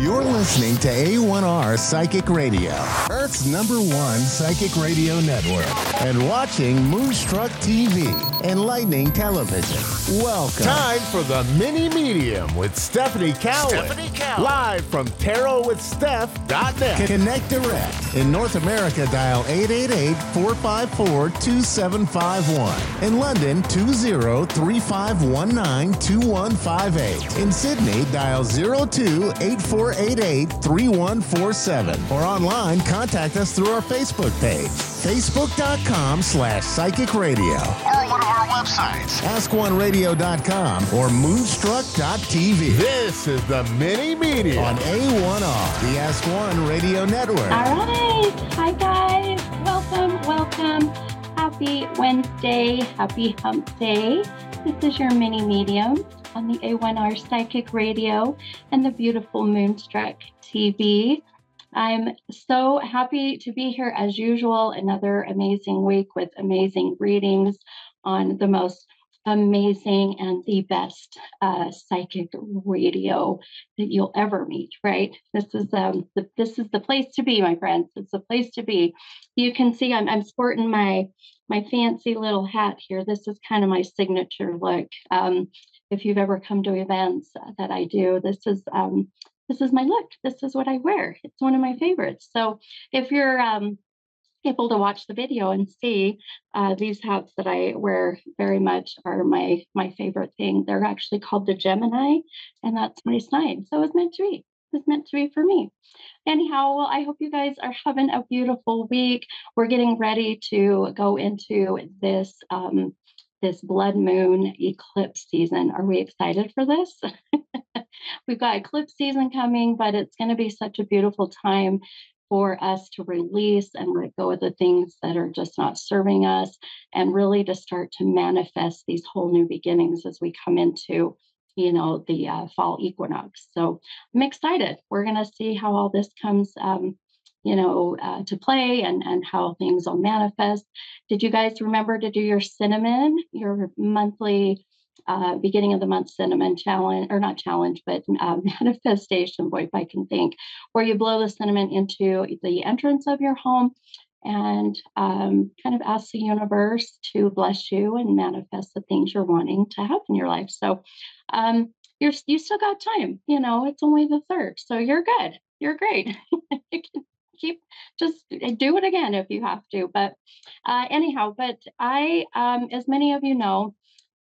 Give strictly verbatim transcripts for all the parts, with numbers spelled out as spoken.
You're listening to A one R Psychic Radio, Earth's number one psychic radio network, and watching Moonstruck T V, Enlightening Television. Welcome. Time for the Mini Medium with Stephanie Cowan. Stephanie Cowan. Live from tarot with steph dot net. Connect direct. In North America, dial eight eight eight, four five four, two seven five one. In London, two zero three five one nine two one five eight. In Sydney, dial zero two eight four eight eight three one four seven. Or online, contact us through our Facebook page, facebook.com slash psychic radio. Or one of our websites, ask one radio dot com or moonstruck dot t v. This is the Mini Media on A one R, the Ask One Radio Network. All right. Hi, guys. Welcome, welcome. Happy Wednesday. Happy Hump Day. This is your Mini Medium on the A one R Psychic Radio and the beautiful Moonstruck T V. I'm so happy to be here as usual. Another amazing week with amazing readings on the most amazing and the best uh, psychic radio that you'll ever meet, right? This is um the, this is the place to be, my friends. It's the place to be. You can see I'm I'm sporting my my fancy little hat here. This is kind of my signature look. Um, if you've ever come to events that I do, this is um this is my look. This is what I wear. It's one of my favorites. So if you're um able to watch the video and see uh, these hats that I wear very much are my my favorite thing. They're actually called the Gemini, and that's my sign. So it's meant to be. It's meant to be for me. Anyhow, well, I hope you guys are having a beautiful week. We're getting ready to go into this um, this blood moon eclipse season. Are we excited for this? We've got eclipse season coming, but it's going to be such a beautiful time for us to release and let go of the things that are just not serving us, and really to start to manifest these whole new beginnings as we come into, you know, the uh, fall equinox. So I'm excited. We're going to see how all this comes, um, you know, uh, to play and, and how things will manifest. Did you guys remember to do your cinnamon, your monthly Uh, beginning of the month cinnamon challenge, or not challenge, but uh, manifestation, boy, if I can think, where you blow the cinnamon into the entrance of your home and um, kind of ask the universe to bless you and manifest the things you're wanting to have in your life. So um, you're you still got time. You know, it's only the third, so you're good. You're great. You can keep just do it again if you have to. But uh, anyhow, but I, um, as many of you know,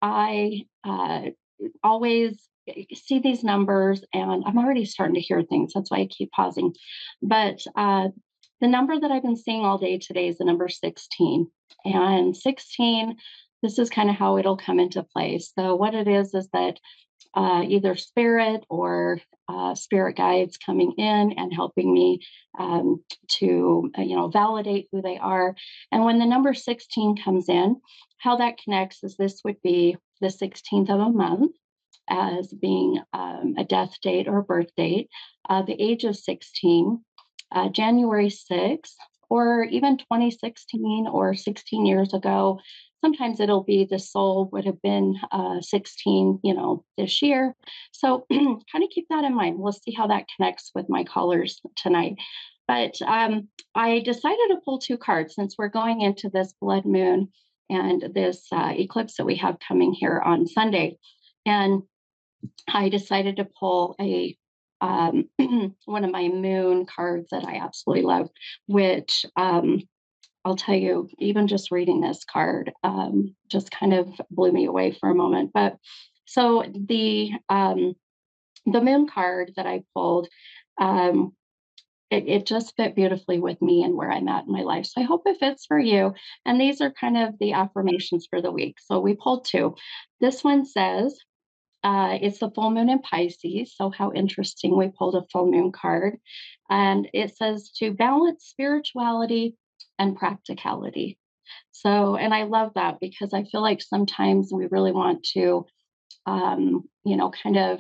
I uh, always see these numbers, and I'm already starting to hear things. That's why I keep pausing. But uh, the number that I've been seeing all day today is the number sixteen. And sixteen, this is kind of how it'll come into play. So what it is is that uh, either spirit or uh, spirit guides coming in and helping me um, to, uh, you know, validate who they are. And when the number sixteen comes in, how that connects is this would be the sixteenth of a month as being um, a death date or a birth date, uh, the age of sixteen, uh, January sixth, or even twenty sixteen or sixteen years ago. Sometimes it'll be the soul would have been uh, sixteen, you know, this year. So kind of keep that in mind. We'll see how that connects with my callers tonight. But um, I decided to pull two cards since we're going into this blood moon and this uh, eclipse that we have coming here on Sunday. And I decided to pull a um, one of my moon cards that I absolutely love, which um, I'll tell you, even just reading this card um, just kind of blew me away for a moment. But so the um, the moon card that I pulled, um, It, it just fit beautifully with me and where I'm at in my life. So I hope it fits for you. And these are kind of the affirmations for the week. So we pulled two. This one says, uh, it's the full moon in Pisces. So how interesting. We pulled a full moon card. And it says to balance spirituality and practicality. So, and I love that because I feel like sometimes we really want to, um, you know, kind of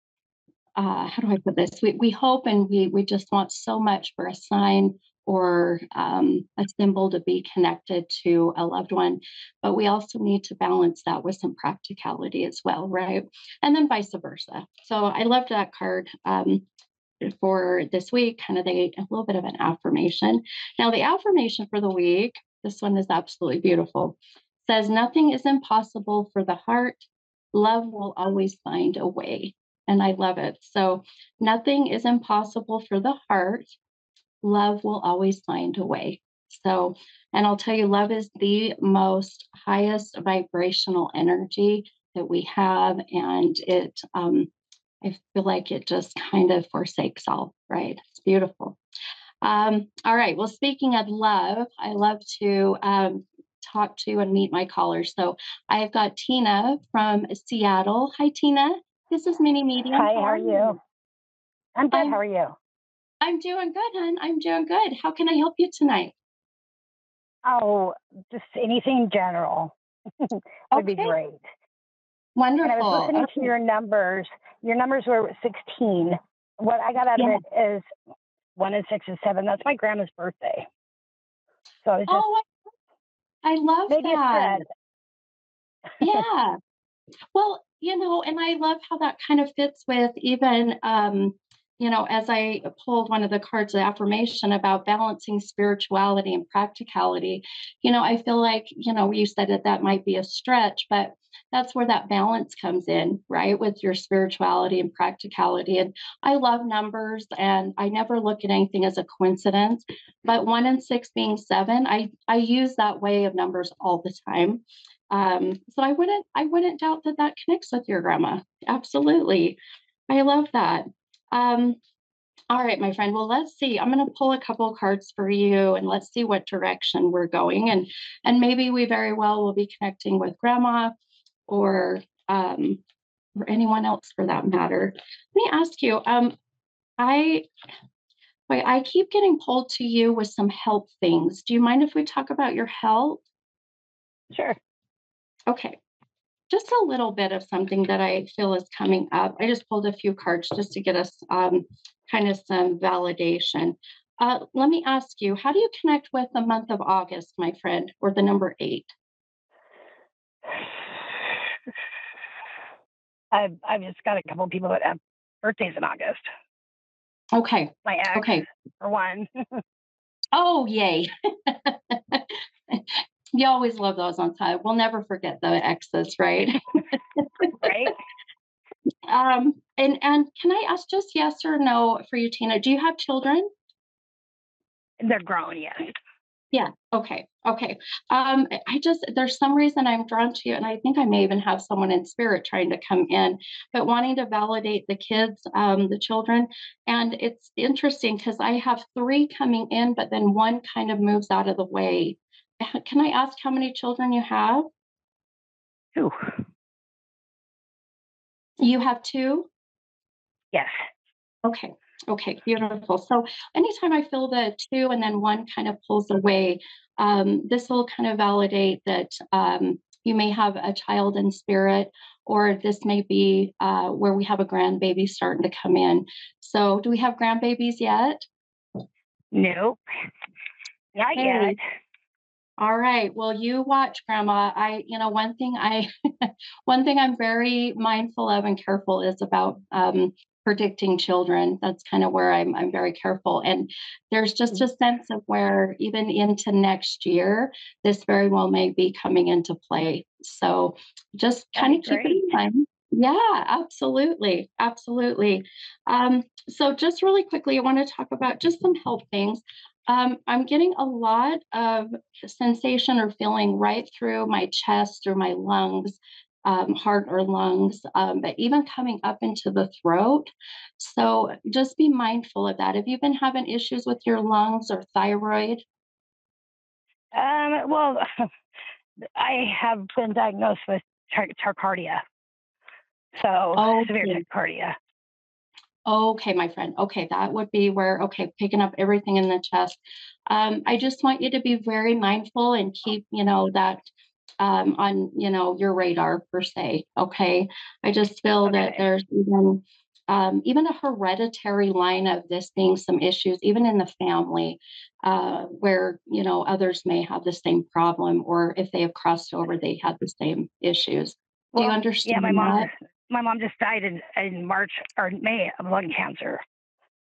uh, how do I put this? We we hope and we we just want so much for a sign or um, a symbol to be connected to a loved one, but we also need to balance that with some practicality as well, right? And then vice versa. So I loved that card. Um, for this week, kind of the, a little bit of an affirmation. Now, the affirmation for the week, this one is absolutely beautiful. Says, nothing is impossible for the heart. Love will always find a way. And I love it. So nothing is impossible for the heart. Love will always find a way. So, and I'll tell you, love is the most highest vibrational energy that we have. And it, um, I feel like it just kind of forsakes all, right? It's beautiful. Um, all right. Well, speaking of love, I love to um, talk to and meet my callers. So I've got Tina from Seattle. Hi, Tina. This is Mini Medium. Hi, how are you? I'm good. I'm, how are you? I'm doing good, hon. I'm doing good. How can I help you tonight? Oh, just anything general would okay. be great. Wonderful. And I was listening okay. to your numbers. Your numbers were sixteen. What I got out yeah. of it is one and six and seven. That's my grandma's birthday. So it's just, oh, I, I love maybe that. It's yeah. Well, you know, and I love how that kind of fits with even, um, you know, as I pulled one of the cards of affirmation about balancing spirituality and practicality, you know, I feel like, you know, you said that that might be a stretch, but that's where that balance comes in, right? With your spirituality and practicality. And I love numbers and I never look at anything as a coincidence, but one and six being seven, I, I use that way of numbers all the time. Um, so I wouldn't, I wouldn't doubt that that connects with your grandma. Absolutely. I love that. Um, all right, my friend. Well, let's see. I'm going to pull a couple of cards for you and let's see what direction we're going. And, and maybe we very well will be connecting with grandma or, um, or anyone else for that matter. Let me ask you, um, I, wait, I keep getting pulled to you with some health things. Do you mind if we talk about your health? Sure. Okay. Just a little bit of something that I feel is coming up. I just pulled a few cards just to get us um, kind of some validation. Uh, let me ask you, how do you connect with the month of August, my friend, or the number eight? I've, I've just got a couple of people that have birthdays in August. Okay. My ex, okay. for one. oh, yay. You always love those on time. We'll never forget the exes, right? right. Um, and, and can I ask just yes or no for you, Tina? Do you have children? They're grown, yes. Yeah. Okay. Okay. Um, I just, there's some reason I'm drawn to you, and I think I may even have someone in spirit trying to come in, but wanting to validate the kids, um, the children. And it's interesting because I have three coming in, but then one kind of moves out of the way. Can I ask how many children you have? Two. You have two? Yes. Okay. Okay, beautiful. So anytime I feel the two and then one kind of pulls away, um, this will kind of validate that um, you may have a child in spirit, or this may be uh, where we have a grandbaby starting to come in. So do we have grandbabies yet? Nope. Not hey. yet. All right. Well, you watch, Grandma. I, you know, one thing I, one thing I'm very mindful of and careful is about um, predicting children. That's kind of where I'm, I'm very careful. And there's just a sense of where even into next year, this very well may be coming into play. So just kind of keep it in mind. Yeah, absolutely. Absolutely. Um, so just really quickly, I want to talk about just some health things. Um, I'm getting a lot of sensation or feeling right through my chest or my lungs, um, heart or lungs, um, but even coming up into the throat. So just be mindful of that. Have you been having issues with your lungs or thyroid? Um, well, I have been diagnosed with tar- tachycardia. So oh, severe yeah. tachycardia. Okay, my friend. Okay, that would be where, okay, picking up everything in the chest. Um, I just want you to be very mindful and keep, you know, that um, on, you know, your radar per se. Okay. I just feel okay. that there's even, um, even a hereditary line of this being some issues, even in the family, uh, where, you know, others may have the same problem, or if they have crossed over, they had the same issues. Well, do you understand yeah, my mom that? Just, my mom just died in, in March or May of lung cancer.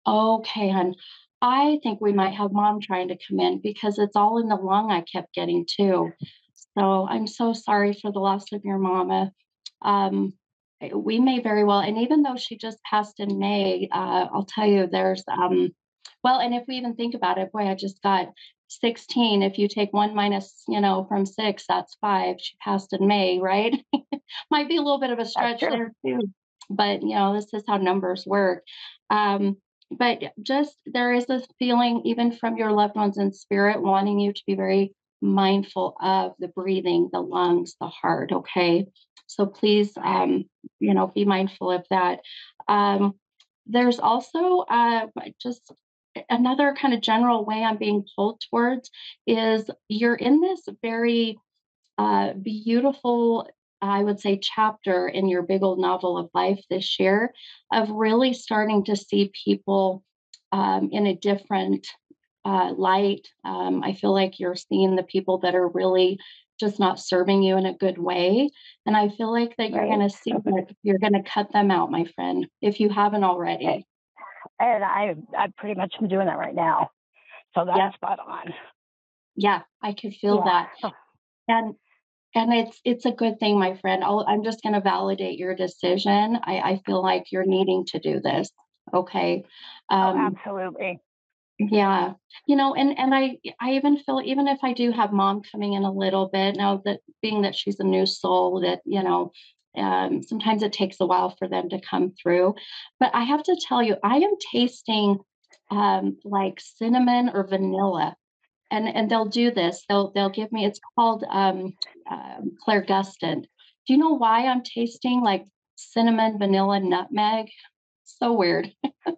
Okay, hon. I think we might have mom trying to come in because it's all in the lung I kept getting too. So I'm so sorry for the loss of your mama. Um, eh, we may very well, and even though she just passed in May, uh, I'll tell you, there's, um, well, and if we even think about it, boy, I just got sixteen. If you take one minus, you know, from six, that's five. She passed in May, right? Might be a little bit of a That's stretch true. there too, but you know, this is how numbers work. Um, but just there is this feeling, even from your loved ones in spirit, wanting you to be very mindful of the breathing, the lungs, the heart. Okay. So please, um, you know, be mindful of that. Um, there's also uh, just another kind of general way I'm being pulled towards is you're in this very uh, beautiful, I would say, chapter in your big old novel of life this year of really starting to see people um, in a different uh, light. Um, I feel like you're seeing the people that are really just not serving you in a good way. And I feel like that you're Right. going to see that you're going to cut them out, my friend, if you haven't Okay. already. And I I pretty much am doing that right now. So that's Yeah. spot on. Yeah. I can feel Yeah. that. Oh, And And it's it's a good thing, my friend. I'll, I'm just going to validate your decision. I, I feel like you're needing to do this. Okay. oh, Um, absolutely. yeah. You know, and and I I even feel even if I do have mom coming in a little bit now that being that she's a new soul that you know. Um, sometimes it takes a while for them to come through, but I have to tell you, I am tasting um, like cinnamon or vanilla and and they'll do this. They'll they'll give me. It's called um, um, Claire Gustin. Do you know why I'm tasting like cinnamon, vanilla, nutmeg? So weird.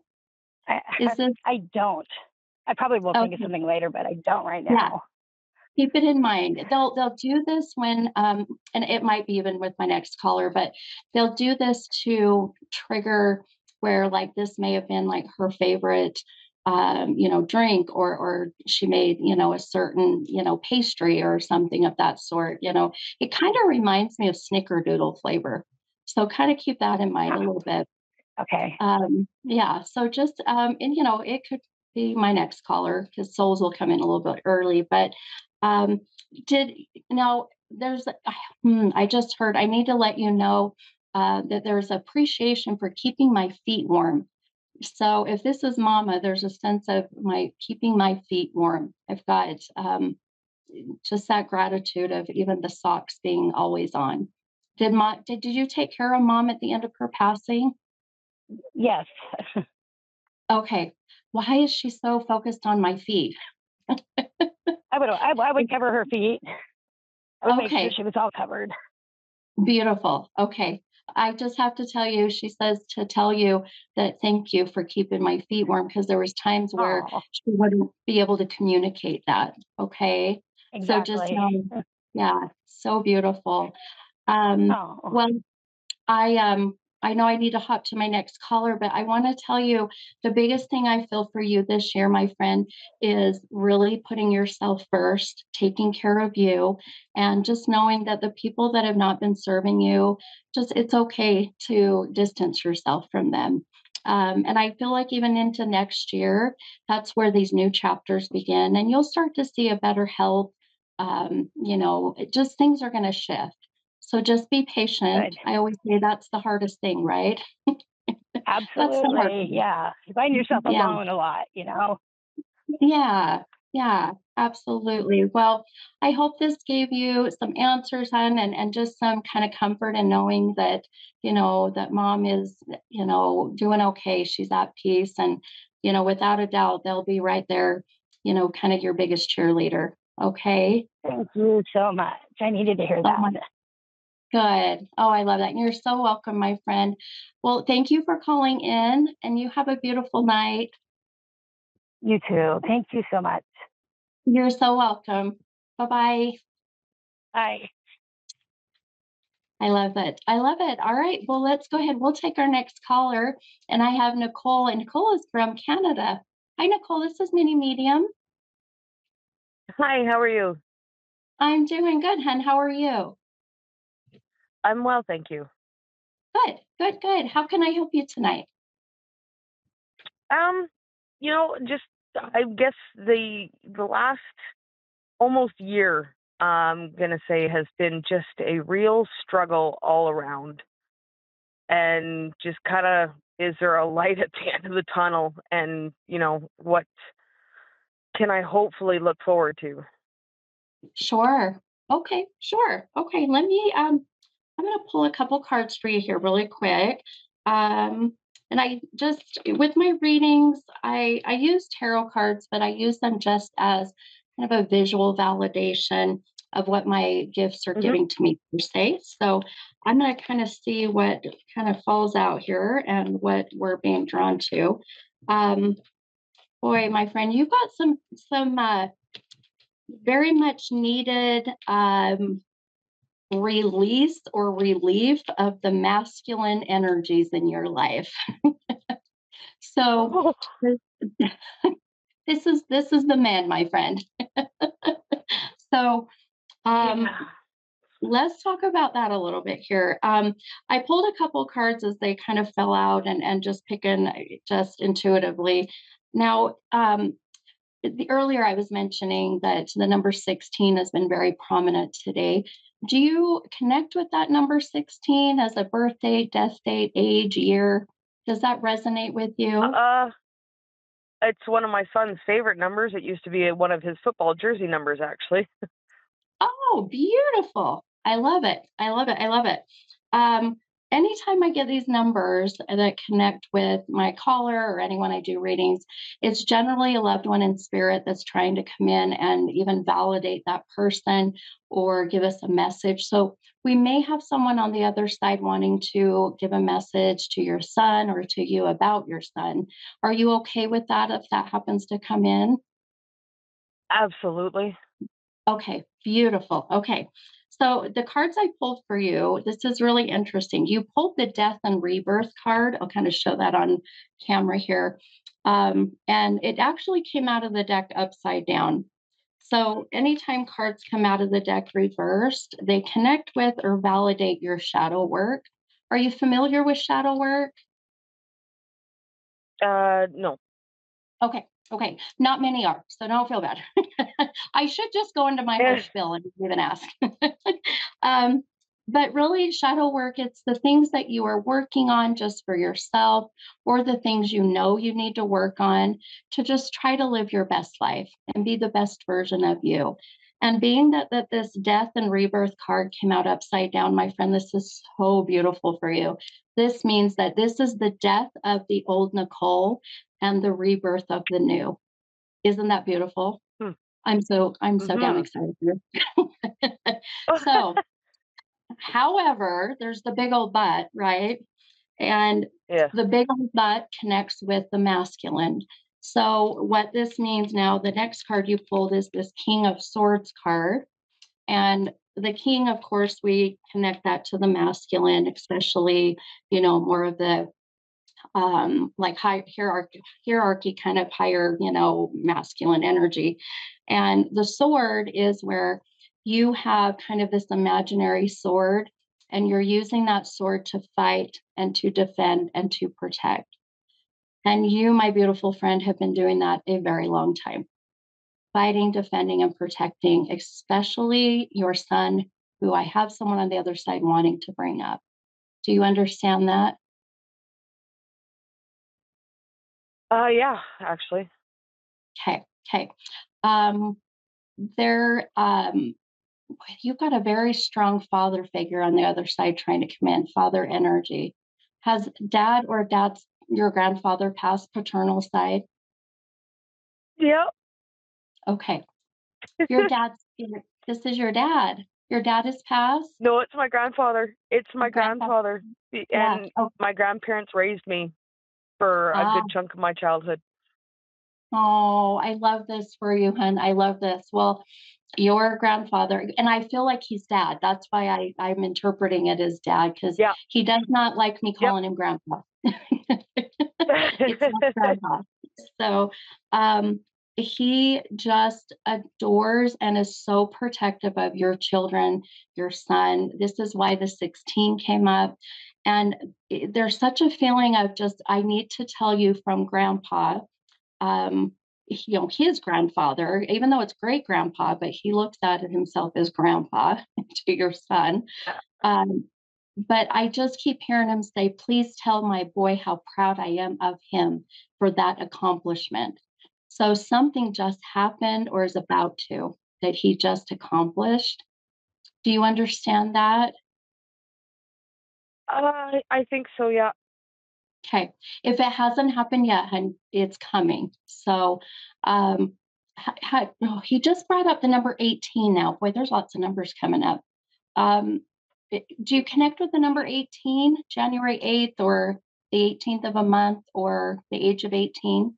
I Is this I don't. I probably will think of okay? something later, but I don't right Yeah, now. keep it in mind. They'll they'll do this when um, and it might be even with my next caller, but they'll do this to trigger where like this may have been like her favorite um, you know, drink or or she made, you know, a certain, you know, pastry or something of that sort, you know. It kind of reminds me of snickerdoodle flavor. So kind of keep that in mind a Huh. little bit. Okay. Um, yeah, so just um, and you know, it could be my next caller because souls will come in a little bit early. But um, did now there's hmm, I just heard I need to let you know uh, that there's appreciation for keeping my feet warm. So if this is mama, there's a sense of my keeping my feet warm. I've got um, just that gratitude of even the socks being always on. Did mom did, did you take care of mom at the end of her passing? Yes. Okay. Why is she so focused on my feet? I would I, I would cover her feet. I would make sure Okay, she was all covered. beautiful. Okay. I just have to tell you, she says to tell you that thank you for keeping my feet warm because there was times where Oh, she wouldn't be able to communicate that. Okay. So just exactly. know, yeah, so beautiful. Um, Oh, well, I um I know I need to hop to my next caller, but I want to tell you the biggest thing I feel for you this year, my friend, is really putting yourself first, taking care of you, and just knowing that the people that have not been serving you, just it's okay to distance yourself from them. Um, and I feel like even into next year, that's where these new chapters begin, and you'll start to see a better health. Um, you know, it just things are going to shift. So just be patient. good. I always say that's the hardest thing, right? That's the hard Absolutely. thing. Yeah. You find yourself Yeah. alone a lot, you know. Yeah. Yeah. Absolutely. Well, I hope this gave you some answers on and, and just some kind of comfort in knowing that, you know, that mom is, you know, doing okay. She's at peace. And, you know, without a doubt, they'll be right there, you know, kind of your biggest cheerleader. Okay. Thank you so much. I needed to hear Oh my that. Good. Oh, I love that. You're so welcome, my friend. Well, thank you for calling in and you have a beautiful night. You too. Thank you so much. You're so welcome. Bye bye. Bye. I love it. I love it. All right. Well, let's go ahead. We'll take our next caller. And I have Nicole, and Nicole is from Canada. Hi, Nicole. This is Mini Medium. Hi, how are you? I'm doing good, hun. How are you? I'm well, thank you. Good, good, good. How can I help you tonight? Um, you know, just I guess the the last almost year, I'm gonna say, has been just a real struggle all around, and just kind of is there a light at the end of the tunnel, and you know what can I hopefully look forward to? Sure. Okay, sure. Okay, let me um I'm going to pull a couple cards for you here really quick. Um and I just with my readings, I I use tarot cards, but I use them just as kind of a visual validation of what my gifts are Hmm. giving to me per se. So I'm going to kind of see what kind of falls out here and what we're being drawn to. Um boy, my friend, you've got some some uh very much needed um, release or relief of the masculine energies in your life. So Oh, this, this is this is the man, my friend. So um, yeah. let's talk about that a little bit here. Um, I pulled a couple cards as they kind of fell out, and and just picking just intuitively. Now, um, the earlier I was mentioning that the number sixteen has been very prominent today. Do you connect with that number sixteen as a birth date, death date, age, year? Does that resonate with you? Uh, it's one of my son's favorite numbers. It used to be one of his football jersey numbers, actually. Oh, beautiful. I love it. I love it. I love it. Um, anytime I get these numbers that connect with my caller or anyone I do readings, it's generally a loved one in spirit that's trying to come in and even validate that person or give us a message. So we may have someone on the other side wanting to give a message to your son or to you about your son. Are you okay with that if that happens to come in? Absolutely. Okay, beautiful. Okay. So the cards I pulled for you, this is really interesting. You pulled the death and rebirth card. I'll kind of show that on camera here. Um, and it actually came out of the deck upside down. So anytime cards come out of the deck reversed, they connect with or validate your shadow work. Are you familiar with shadow work? Uh, no. Okay. Okay. Not many are, so don't feel bad. I should just go into my whole Yeah, spiel and even ask. um, but really, shadow work, it's the things that you are working on just for yourself or the things you know you need to work on to just try to live your best life and be the best version of you. And being that, that this death and rebirth card came out upside down, my friend, this is so beautiful for you. This means that this is the death of the old Nicole and the rebirth of the new. Isn't that beautiful? Hmm. I'm so I'm so damn Mm-hmm. excited for you. So, however, there's the big old but, right? And Yeah. the big old but connects with the masculine. So, what this means now, the next card you pulled is this King of Swords card. And the king, of course, we connect that to the masculine, especially, you know, more of the um, like high hierarchy, hierarchy kind of higher, you know, masculine energy. And the sword is where you have kind of this imaginary sword, and you're using that sword to fight and to defend and to protect. And you, my beautiful friend, have been doing that a very long time, fighting, defending, and protecting, especially your son, who I have someone on the other side wanting to bring up. Do you understand that? Uh, yeah, actually. Okay. Okay. Um, there, um, you've got a very strong father figure on the other side trying to come in, father energy. Has dad or dad's your grandfather passed paternal side? Yep. Okay. Your dad's this is your dad. Your dad is passed? No, it's my grandfather. It's Your my grandfather. grandfather. The- Yeah. And Oh, my grandparents raised me for a ah, good chunk of my childhood. oh, I love this for you, hun. I love this. Well, your grandfather, and I feel like he's dad. That's why I, I'm interpreting it as dad, because Yeah. he does not like me Yep. calling him grandpa. It's not grandpa. So um, he just adores and is so protective of your children, your son. This is why the sixteen came up. And i- there's such a feeling of just, I need to tell you from grandpa um, you know, his grandfather, even though it's great grandpa, but he looks at it himself as grandpa to your son. Um, but I just keep hearing him say, please tell my boy how proud I am of him for that accomplishment. So something just happened or is about to that he just accomplished. Do you understand that? Uh, I think so, yeah. Okay. If it hasn't happened yet, hun, it's coming. So, um, ha, ha, oh, he just brought up the number eighteen now. Boy, there's lots of numbers coming up. Um, it- do you connect with the number eighteen, January eighth, or the eighteenth of a month, or the age of eighteen?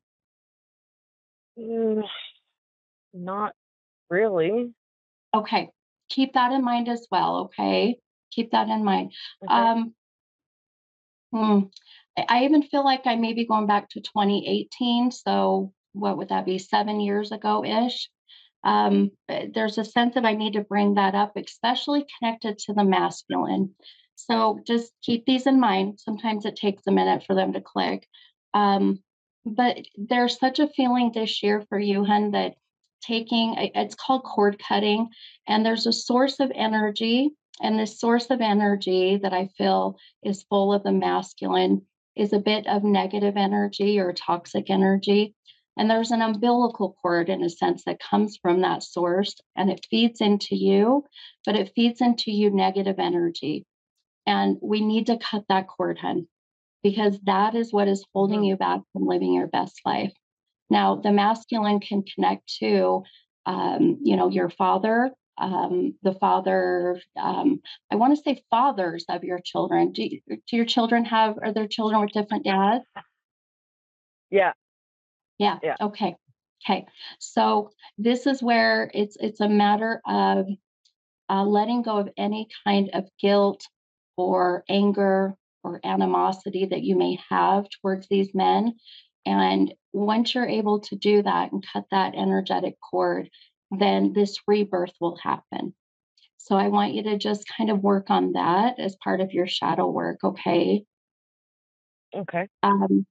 Mm, not really. Okay. Keep that in mind as well. Okay. Keep that in mind. Okay. Um, hmm, I I even feel like I may be going back to twenty eighteen. So, what would that be? Seven years ago ish. Um, uh, there's a sense that I need to bring that up, especially connected to the masculine. So just keep these in mind. Sometimes it takes a minute for them to click. Um, but there's such a feeling this year for you, hun, that taking I- it's called cord cutting, and there's a source of energy, and this source of energy that I feel is full of the masculine is a bit of negative energy or toxic energy. And there's an umbilical cord, in a sense, that comes from that source and it feeds into you, but it feeds into you negative energy. And we need to cut that cord, hun, because that is what is holding Hmm. you back from living your best life. Now, the masculine can connect to, um, you know, your father, um, the father, um, I want to say fathers of your children. Do, you- do your children have, are there children with different dads? Yeah, Yeah. yeah. Okay. Okay. So this is where it's it's a matter of uh, letting go of any kind of guilt or anger or animosity that you may have towards these men. And once you're able to do that and cut that energetic cord, then this rebirth will happen. So I want you to just kind of work on that as part of your shadow work. Okay. Okay. Um,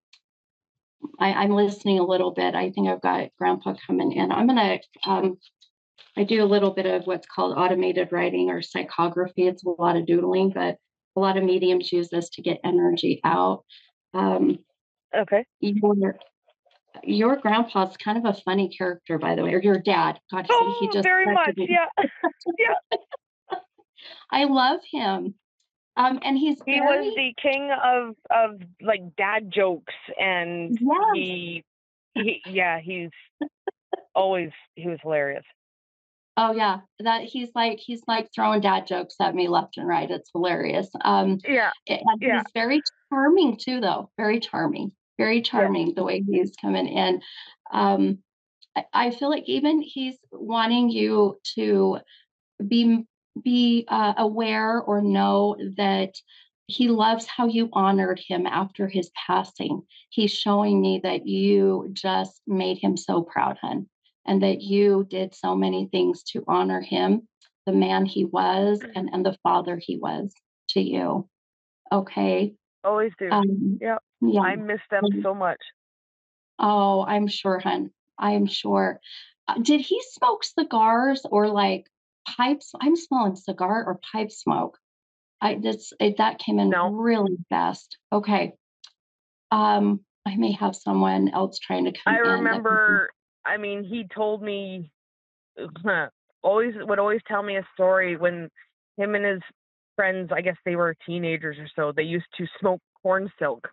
I, I'm listening a little bit. I think I've got Grandpa coming in. I'm gonna um, I do a little bit of what's called automated writing or psychography. It's a lot of doodling, but a lot of mediums use this to get energy out. Um, Okay. your your grandpa's kind of a funny character, by the way, or your dad. God, he, he Oh, just very corrected much. me. Yeah. Yeah. I love him, um, and he's He was very the king of of like dad jokes, and yes. he he yeah, he's always he was hilarious. Oh yeah, that he's like he's like throwing dad jokes at me left and right. It's hilarious. Um, Yeah. and Yeah. he's very charming too, though. Very charming. Very Yeah. charming the way he's coming in. Um, I, I feel like even he's wanting you to be be uh, aware or know that he loves how you honored him after his passing. He's showing me that you just made him so proud, hun, and that you did so many things to honor him, the man he was, and and the father he was to you. Okay. Always do. Um, Yeah. yeah. I miss them so much. Oh, I'm sure, hun. I'm sure. Uh, did he smoke cigars or like pipes? I'm smelling cigar or pipe smoke. I this it, that came in No, really fast. Okay. Um, I may have someone else trying to I come in. That can be- remember, I mean, he told me always would always tell me a story when him and his friends, I guess they were teenagers or so, they used to smoke corn silk.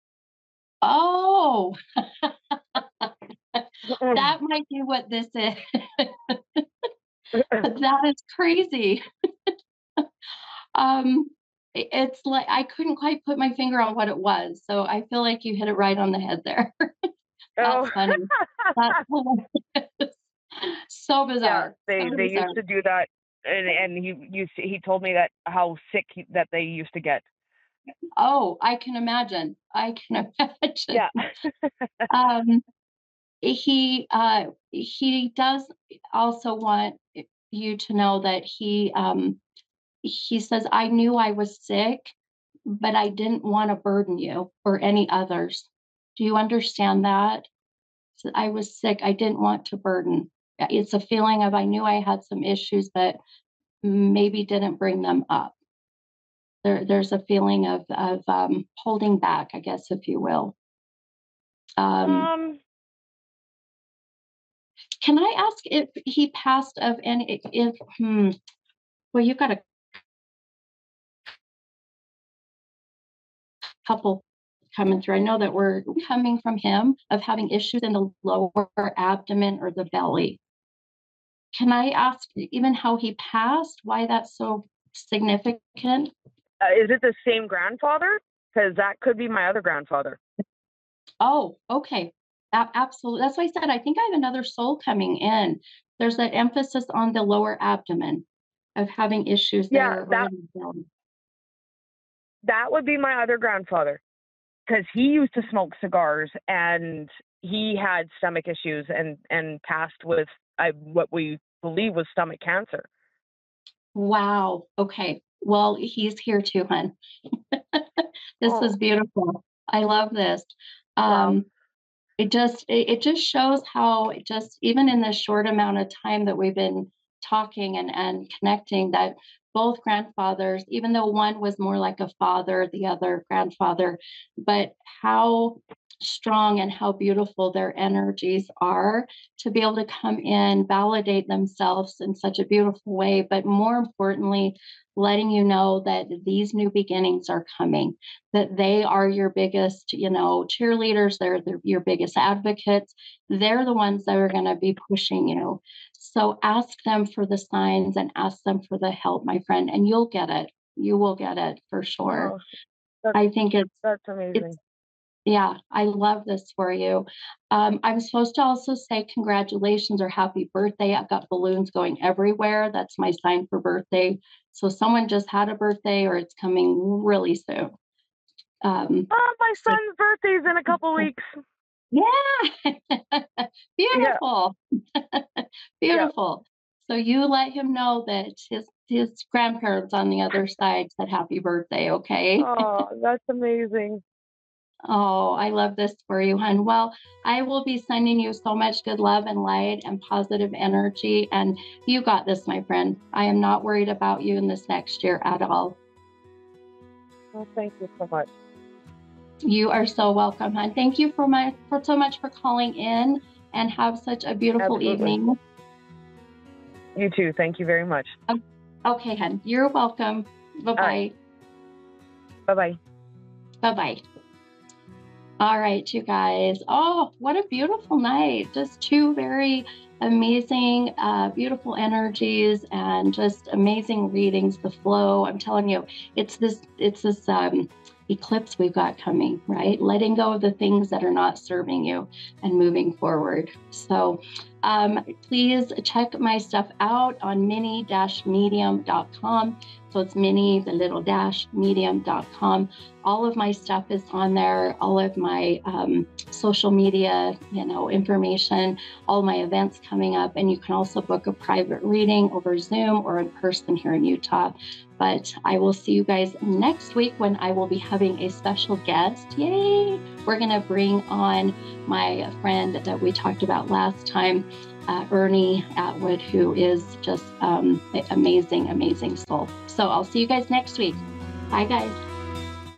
Oh, that might be what this is. That is crazy. Um, i- it's like I couldn't quite put my finger on what it was, so I feel like you hit it right on the head there. Oh, That's funny. That's hilarious. So yeah, bizarre. they So they bizarre. used to do that, and and he used to, he told me that how sick he, that they used to get. Oh, I can imagine. I can imagine. Yeah. Um, he uh, he does also want you to know that he um, he says, I knew I was sick, but I didn't want to burden you or any others. Do you understand that? I was sick. I didn't want to burden. It's a feeling of I knew I had some issues, but maybe didn't bring them up. There, there's a feeling of of um, holding back, I guess, if you will. Um, Um, can I ask if he passed of any? If hmm, well, you've got a couple coming through. I know that we're coming from him of having issues in the lower abdomen or the belly. Can I ask even how he passed? Why that's so significant? uh, is it the same grandfather? Because that could be my other grandfather. Oh, okay. A- absolutely. That's why I said I think I have another soul coming in. There's that emphasis on the lower abdomen of having issues Yeah, there. that, or in the belly. that would be my other grandfather. Because he used to smoke cigars and he had stomach issues and, and passed with I, what we believe was stomach cancer. Wow. Okay. Well, he's here too, hon. This Oh. is beautiful. I love this. Wow. Um, it just it, it just shows how it just even in this short amount of time that we've been talking and, and connecting, that both grandfathers, even though one was more like a father, the other grandfather, but how strong and how beautiful their energies are to be able to come in, validate themselves in such a beautiful way, but more importantly, letting you know that these new beginnings are coming, that they are your biggest, you know, cheerleaders. They're, they're your biggest advocates. They're the ones that are going to be pushing you. So ask them for the signs and ask them for the help, my friend, and you'll get it. You will get it for sure. Oh, I think it's, that's amazing. it's yeah, I love this for you. Um, I'm supposed to also say congratulations or happy birthday. I've got balloons going everywhere. That's my sign for birthday. So someone just had a birthday or it's coming really soon. Um, Oh, my son's birthday's in a couple weeks. Yeah. Beautiful. Yeah. Beautiful. Yeah. So you let him know that his his grandparents on the other side said happy birthday, okay? Oh, that's amazing. Oh, I love this for you, hon. Well, I will be sending you so much good love and light and positive energy. And you got this, my friend. I am not worried about you in this next year at all. Well, thank you so much. You are so welcome, hon. Thank you for my for so much for calling in, and have such a beautiful Absolutely. evening. You too. Thank you very much. Okay, hon. You're welcome. Bye-bye. Right. Bye-bye. Bye-bye. All right, you guys. Oh, what a beautiful night. Just two very amazing, uh, beautiful energies and just amazing readings, the flow. I'm telling you, it's this, it's this um, eclipse we've got coming, right? Letting go of the things that are not serving you and moving forward. So um, please check my stuff out on mini dash medium dot com. So it's mini, the little dash, medium dot com. All of my stuff is on there, all of my um, social media, you know, information, all my events coming up. And you can also book a private reading over Zoom or in person here in Utah. But I will see you guys next week when I will be having a special guest. Yay! We're going to bring on my friend that we talked about last time, uh, Ernie Atwood, who is just um, an amazing, amazing soul. So I'll see you guys next week. Bye, guys.